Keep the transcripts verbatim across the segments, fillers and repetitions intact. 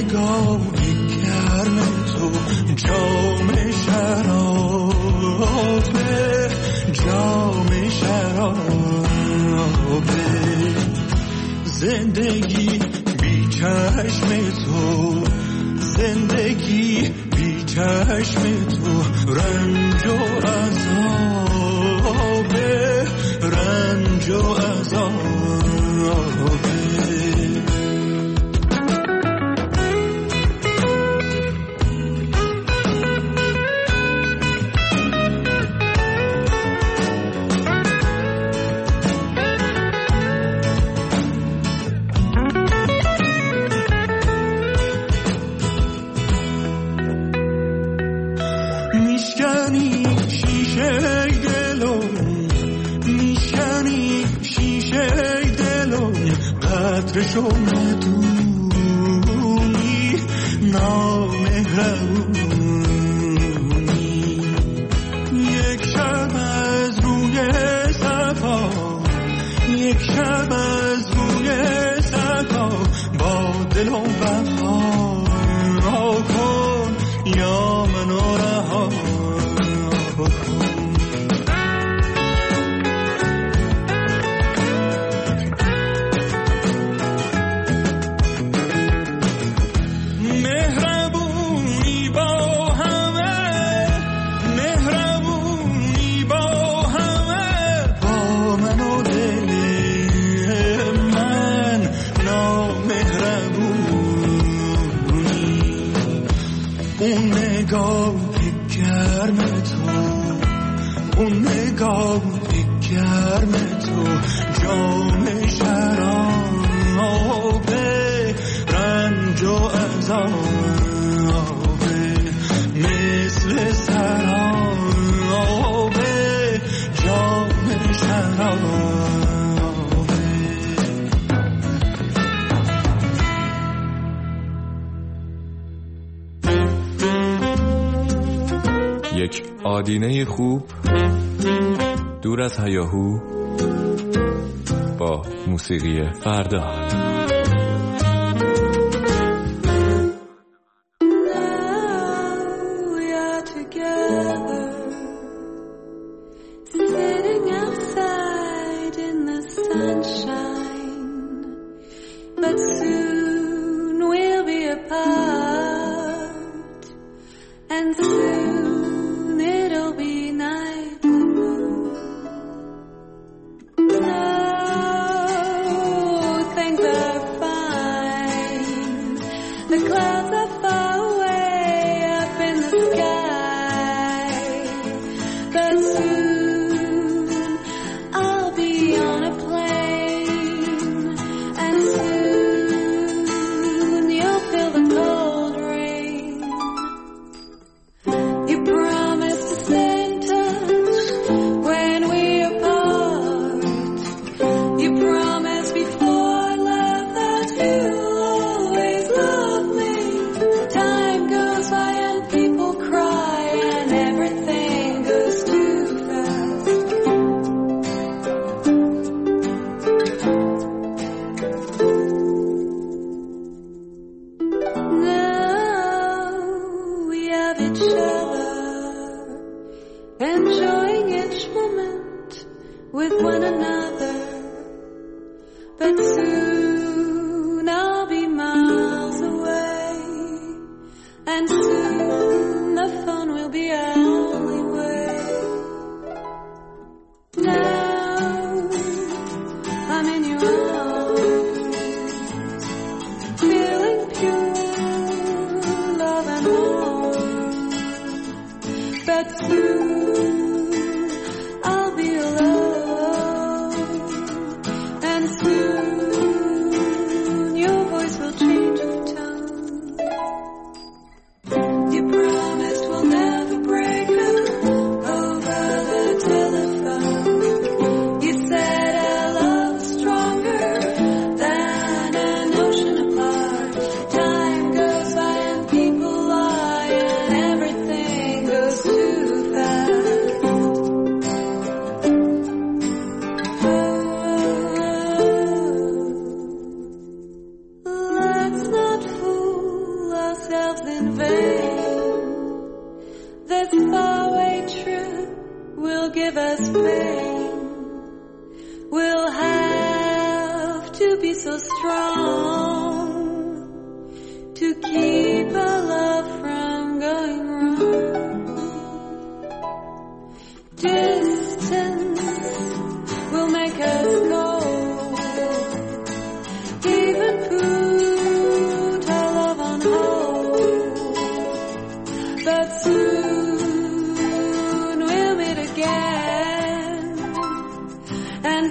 نگاه گرم تو جام شرابه، جام شرابه. زندگی بی چشم تو، زندگی بی چشم تو رنج و عذابه، رنج و عذابه. قدرشو ندونی، نامهربونی. یک شب از روی صفا، یک شب از روی صفا با دل و وفا کن یا منو رها کن. نگاه گرم تو جام شرابه، رنج و عذابه. مثل سرابه جام شرابه. یک آدینه خوب دور از هیاهو با موسیقی فردا. everything will have to be so strong to keep our love from going wrong. Distance will make us go, even put our love on hold, but soon we'll meet again, and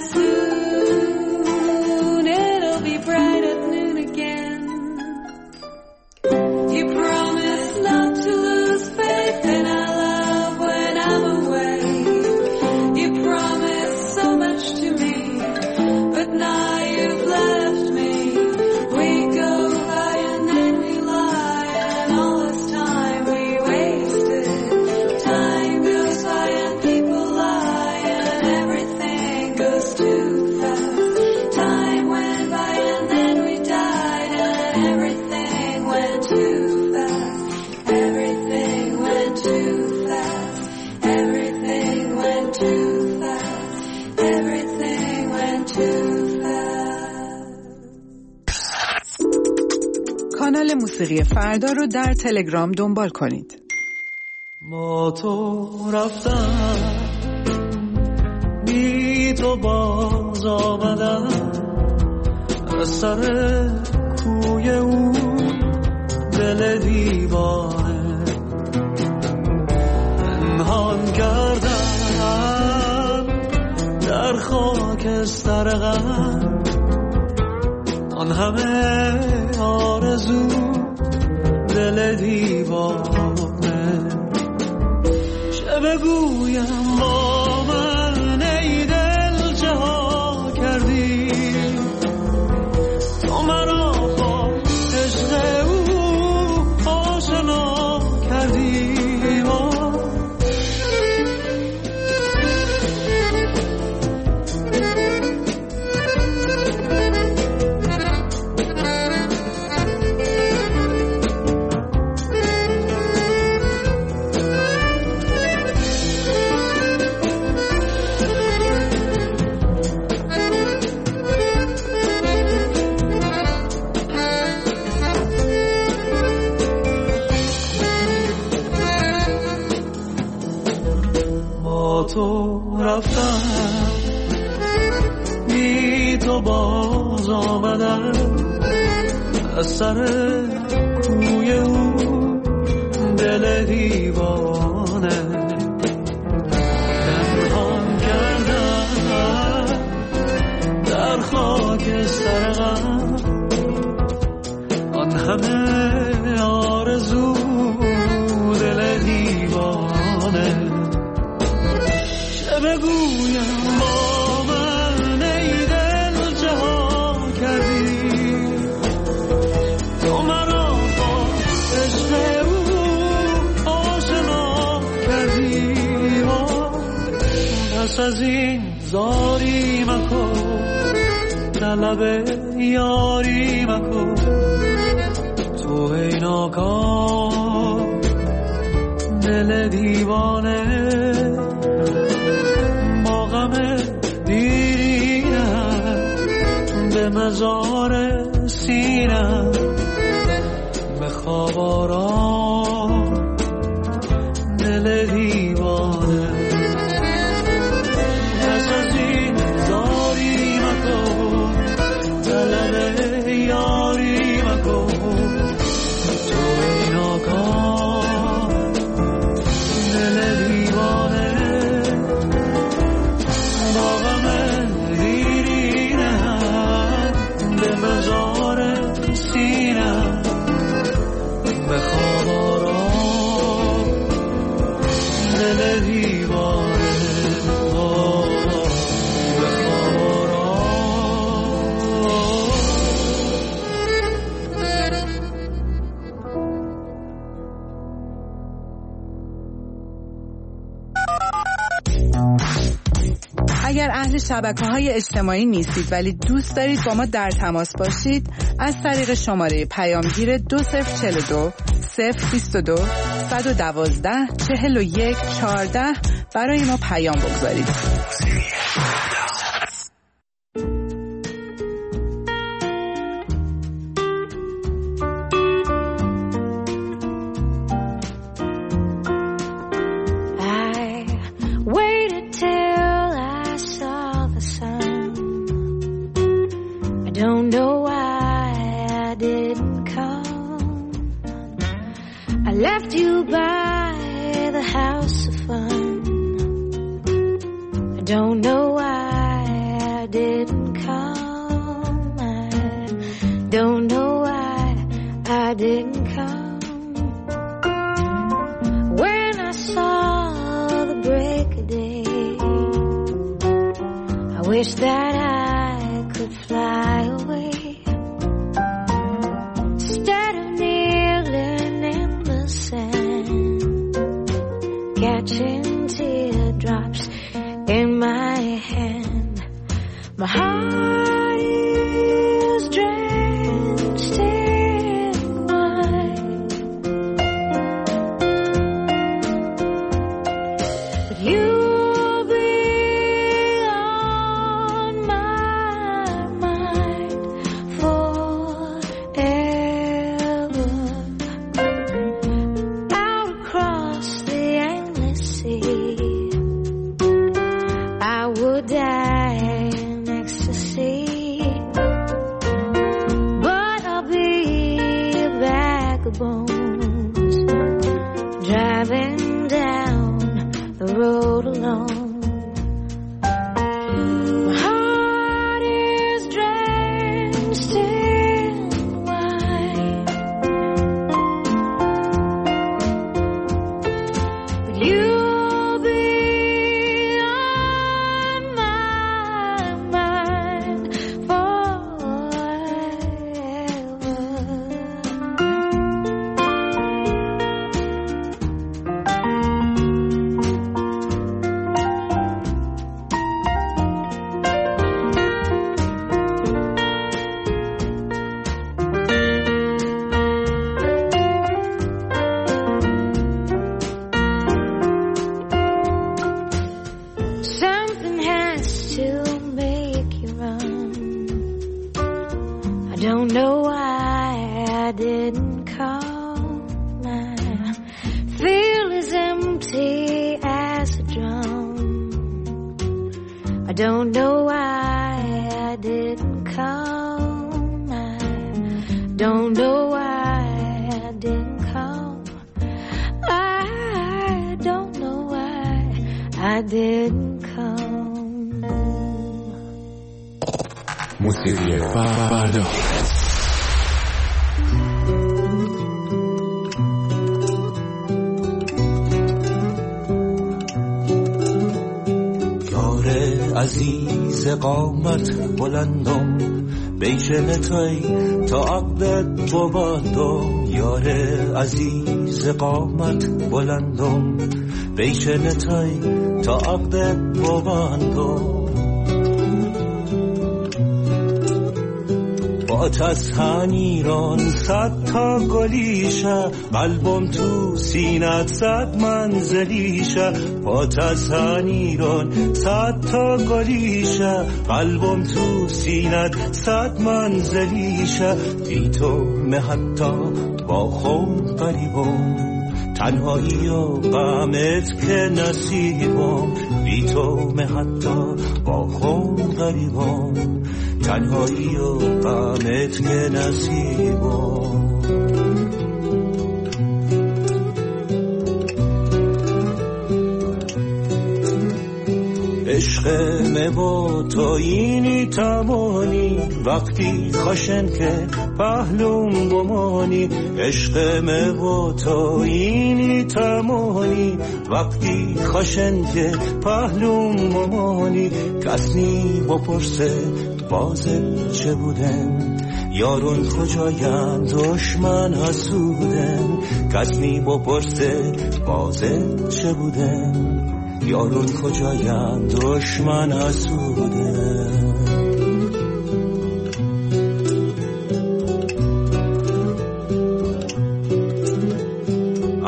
soon it'll be bright at noon again. You promised not to lose faith in our love when I'm away. You promised so much to me, but now you've left me. We go by and then we lie, and all this time we wasted. Time goes by and people lie, and everything goes too fast. Time went by and then we died, and everything went too fast. Everything went too fast. Everything went too fast. Everything went too fast. کانال موسیقی فردا رو در تلگرام دنبال کنید. با تو رفتم، بی تو باز آمدم، از سر کوی او دل دیوانه پنهان کردم در خاکستر غم، آن همه آرزو دل دیوانه. چه بگویم با من ای دل چه ها کردی، تو مرا با عشق او آشنا کردی. تو رفتم، بی تو باز آمدم، از سر کوی او دل دیوانه پنهان کردم در خاکستر غم، آن همه آرزو دل دیوانه. بگویم با من ای دل چه ها کردی، تو مرا با عشق او آشنا کردی. پس از این زاری مکن، طلب یاری مکن، تو ای ناکام دل دیوانه. دیرینم به مزار سینم، به خواب آرام دل دیوانه. پس از این زاری مکن، طلب یاری مکن، تو ای ناکام دل دیوانه. اگر اهل شبکه‌های اجتماعی نیستید ولی دوست دارید با ما در تماس باشید، از طریق شماره پیامگیر دو صفر چهل و دو صفر بیست و دو صد و دوازده چهل و یک چهارده برای ما پیام بگذارید. Left you by the house of fun. I don't know why I didn't come. I don't know why I didn't come. When I saw the break of day, I wish that I could fly away. Catching teardrops in my hand. My heart is drenched in wine, but you'll be on my mind forever. Out across the I would die in ecstasy, but I'll be a bag of bones driving down the road alone. My heart is drenched in wine, but you don't know why I didn't come. I feel as empty as a drum. I don't know why I didn't come. I don't know why I didn't come. I don't know why I didn't come. موسیقی فردا. عزیز قامت بلندم بیشن توی تا عقدت ببندم. یار عزیز قامت بلندم بیشن توی تا عقدت ببندم. آتش‌هن ایران صد تا گلیشه قلبم تو سینت صد منزلیشه. آتش‌هن ایران صد تا گلیشه قلبم تو سینت صد منزلیشه. بی تو من حتی با خود غریبم تنهایی و غمت که نصیبم. بی تو من حتی با خود غریبم تنهایی و غمت که نصیبم. عشق مو تو اینی تمانی وقتی خشن که پهلوم بمانی. عشق مو تو اینی تمانی وقتی خشن که پهلوم بمانی. کس نی بپرسه بازم چه بودن یارون کجاین دشمن حسودن. کس نی بپرسه بازم چه بودن یارون کجاین دشمن حسودن.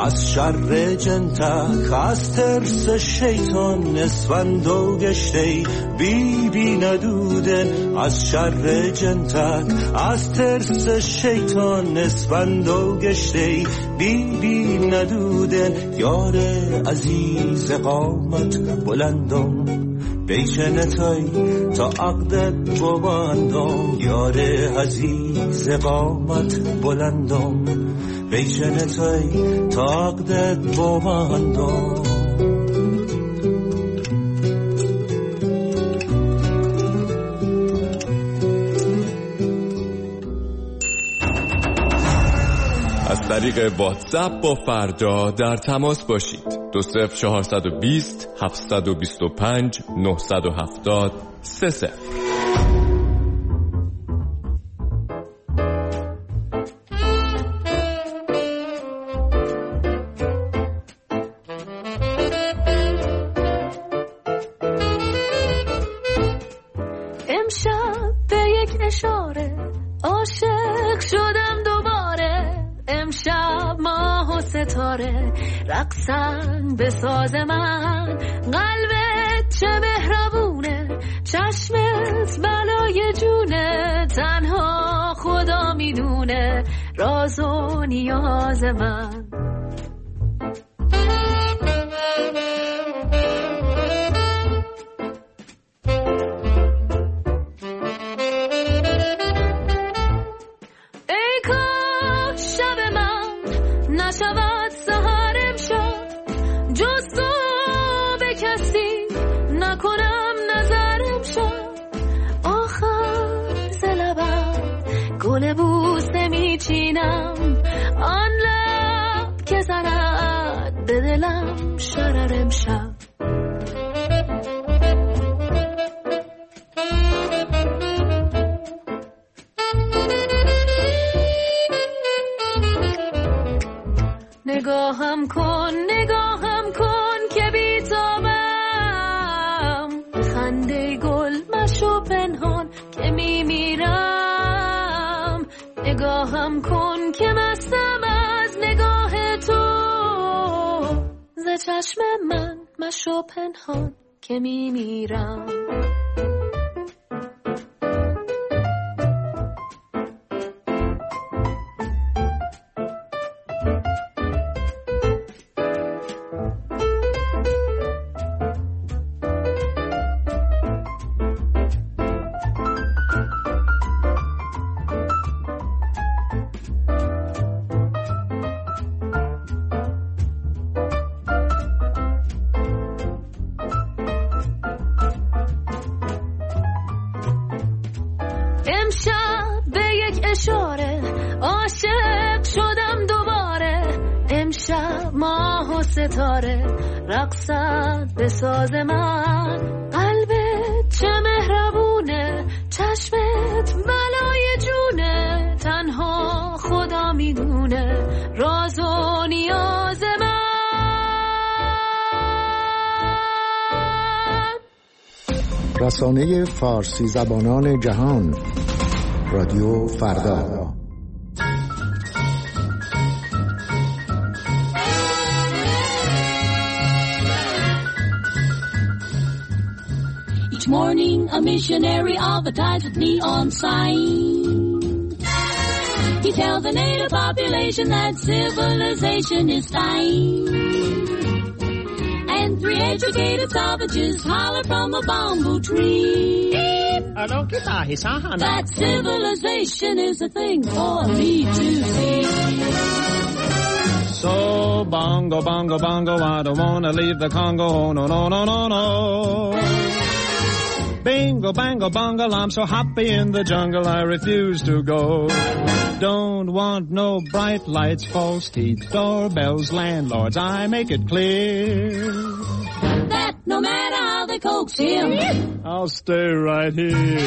از شر جنتک از ترس شیطان اسفند و گشته بی بی ندودن از شر جنتک از ترس شیطان اسفند و گشته بی بی ندودن یار عزیز قامت بلندم بیچنتای تا عقدت ببندم یار عزیز قامت بلندم بیچنتای تا عقدت ببندم از طریق واتساپ با فردا در تماس باشید. دو صفر چهارصد و بیست هفتصد و بیست و پنج نهصد و هفتاد سه صفر. امشب به یک اشاره عاشق شدم دوباره. امشب ماه و ستاره رقصن به ساز من. قلبت چه مهربونه چشمت بلای جونه. تنها خدا میدونه راز و نیاز من. نشود سحر امشب جز تو به کسی نکنم نظر امشب. آخر ز لبم گل بوسه میچینم آن لب که زند به دلم شرر امشب. نگاهم کن نگاهم کن که بیتابم. خنده گل مشو پنهان که میمیرم. نگاهم کن که مستم از نگاه تو. ز چشم من مشو پنهان که میمیرم. امشب به یک اشاره عاشق شدم دوباره. امشب ماه و ستاره رقصد به ساز من. قلبت چه مهربونه چشمت بلای جونه. تنها خدا میدونه راز و نیاز من. رسانه فارسی زبانان جهان رادیو فردا. Each morning a missionary advertised with neon sign. He tells the native population that civilization is dying. And three educated savages holler from a bamboo tree that civilization is a thing for me to see. So bongo, bongo, bongo, I don't wanna leave the Congo, no, no, no, no, no. Bingo, bango, bongo, I'm so happy in the jungle I refuse to go. Don't want no bright lights, false teeth, doorbells, landlords, I make it clear that no matter how they coax him, I'll stay right here.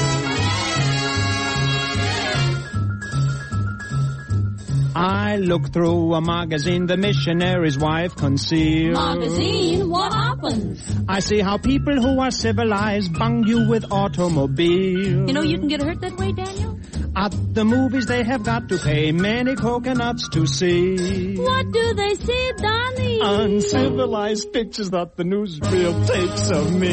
I look through a magazine the missionary's wife concealed. Magazine? What happens? I see how people who are civilized bung you with automobiles. You know you can get hurt that way, Daniel? At the movies they have got to pay many coconuts to see. What do they see, Donnie? Uncivilized pictures that the newsreel takes of me.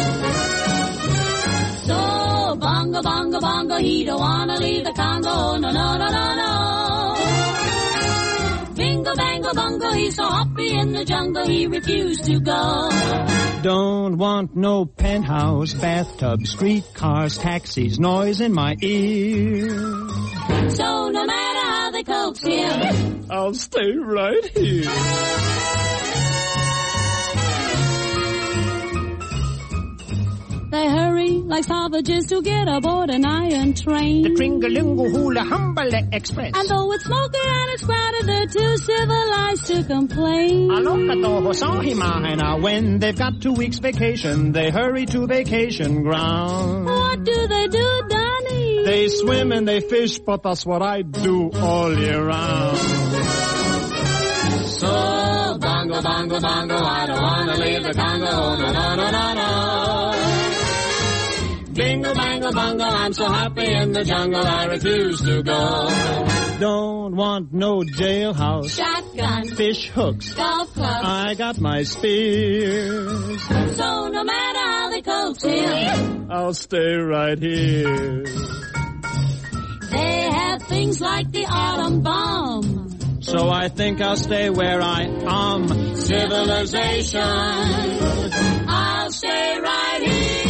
So, bongo, bongo, bongo, he don't wanna leave the Congo, no, no, no, no, no. Bingo, bango, bongo, he's so happy in the jungle, he refused to go. Don't want no penthouse, bathtub, streetcars, taxis, noise in my ear. So no matter how they coax him, I'll stay right here. They hurry like savages to get aboard an iron train. The Tringalingo Hula Humbale Express. And though it's smoky and it's crowded, they're too civilized to complain. When they've got two weeks vacation, they hurry to vacation ground. What do they do, Donnie? They swim and they fish, but that's what I do all year round. So, bongo, bongo, bongo, I don't wanna leave the Congo, no, no, no, no, no. Bingo, bango, bongo, I'm so happy in the jungle, I refuse to go. Don't want no jailhouse, Shotgun, fish hooks, golf clubs, I got my spears. So no matter how they coax him, I'll stay right here. They have things like the atom bomb. So I think I'll stay where I am. Civilization, I'll stay right here.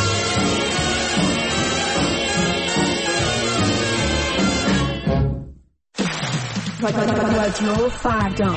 رادیو فردا.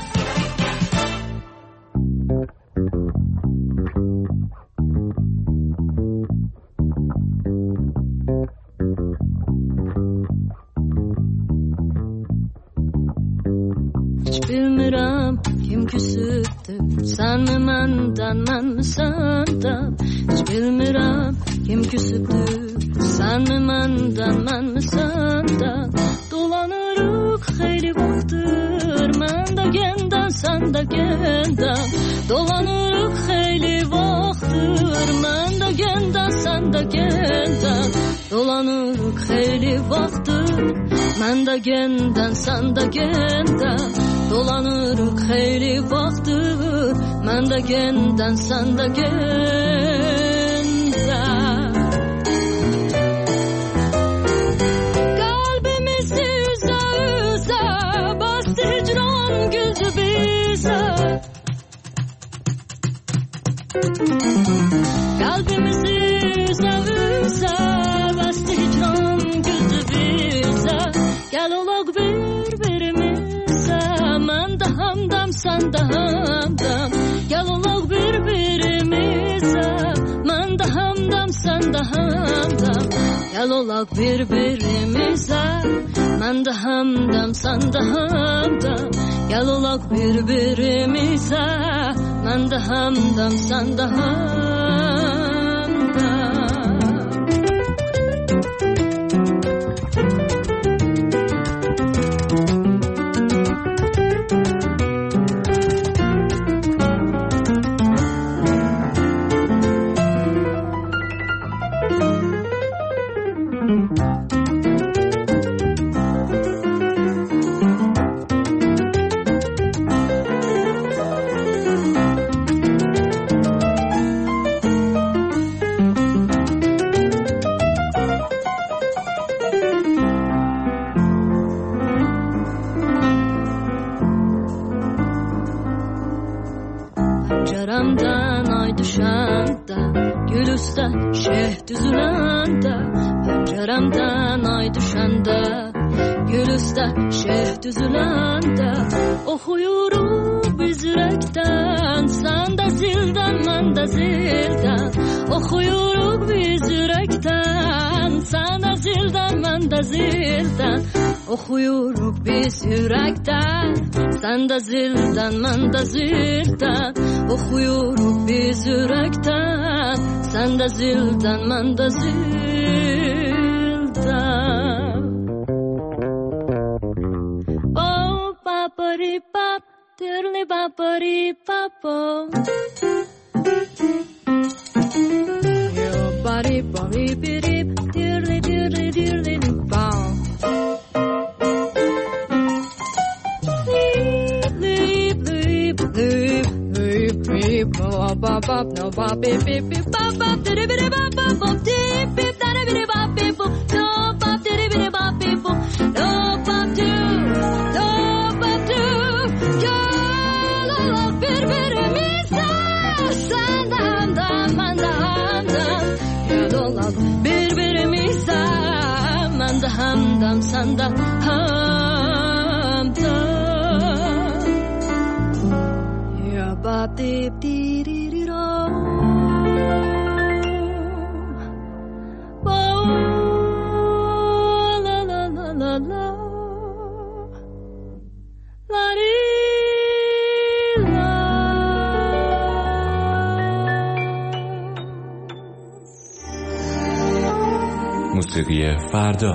Hiç bilmirəm kim küsübdür, sən mi məndən, mən mi səndən? Hiç bilmirəm kim küsübdür, sən mi məndən, mən mi səndən? Dolanırıq xeyli vaxtdır, mən də gəndən, sən də gəndən. Dolanırıq xeyli vaxtdır, mən də gəndən, sən də gəndən. Dolanırıq xeyli vaxtdır, mən də gəndən, sən də gəndən. Dolanırıq xeyli vaxtdır, mən də gəndən, sən də gəndən. Qalbimizi üzə üzə bastı hicran güldü bizə. Qalbimizi üzə üzə bastı hicran güldü bizə. Gəl olaq bir-birimizə, mən də hamdam, sən də hamdam. Gəl olaq bir-birimizə, mən də hamdam, sən də hamdam. Gəl olaq bir-birimizə, mən də hamdam, sən də hamdam. Gəl olaq bir-birimizə, mən də hamdam, sən də hamdam. Pəncərəmdən ay düşəndə, gül üstə şeh düzüləndə. Pəncərəmdən ay düşəndə, gül üstə şeh düzüləndə. Oxuyuruq biz ürəkdən, sən də zildən, mən də zildən. Oxuyuruq biz ürəkdən, sən də zildən, mən də zildən. Oxuyuruq biz ürəkdən, sən də zildən, mən də zildən. Oxuyuruq biz ürəkdən, sən də zildən, mən də zildən. Oh, ba-ba-ri-bap, dirli-ba-ba-ri-bap-o. Yo, ba-ri-ba-ri-bi-rip, dirli-dirli-dirli-bap. bop bop bop no bop beep beep beep bop bop diddy biddy bop bop bop deep beep daddy biddy bop beep boop no bop diddy biddy bop beep boop no bop do no bop do yo la la biddy biddy me sa san dam dam man dam dam yo la biddy biddy me sa man dam dam san dam ham dam yo bop deep dee dee dee do la la la la la la dee la موسیقی فردا.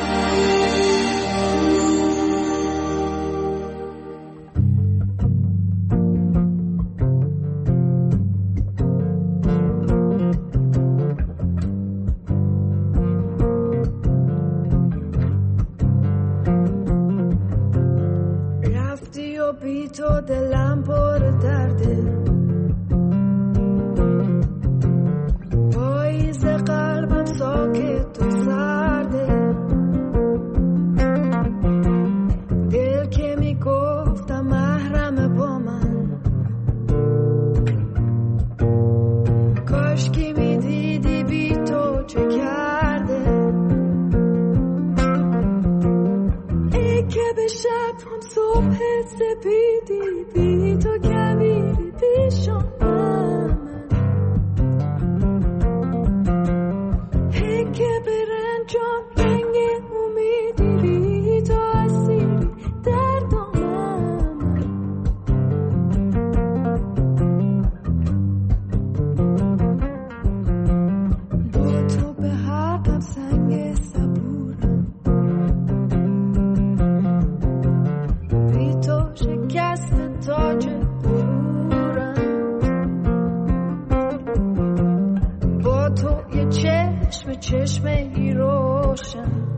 بی تو دلم پر درده پاییز قلبم ساکت و سرده دل که میگفتم محرم با من کاش که میدیدی بی تو چه کرده ای که به شب هم صبح سپیدی بی تو کبیری پیشم ای که به رنجام رنگ امیدی بی تو اسیری دردم با تو به حقم سنگ صبورم بی تو شکست تاج غرورم با تو یه چشم چشم ای روشن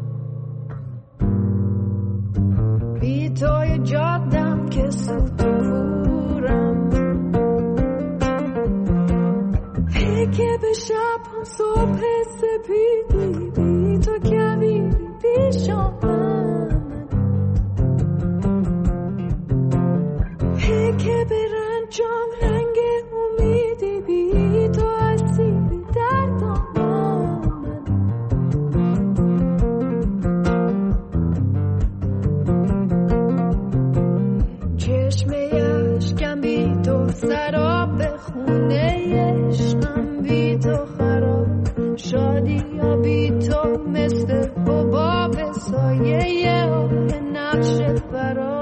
بی تو یه جادم که سوت کورم ای که به شب هم صبح سپیدی بی تو کبیری پیشم ای که به رنجام رنگ امیدی بی تو اسیری دردم چشمه اشکم بی تو سراب خونه عشقم بی تو خراب شادی یا بی تو مثل حباب سایه آه نقشت برام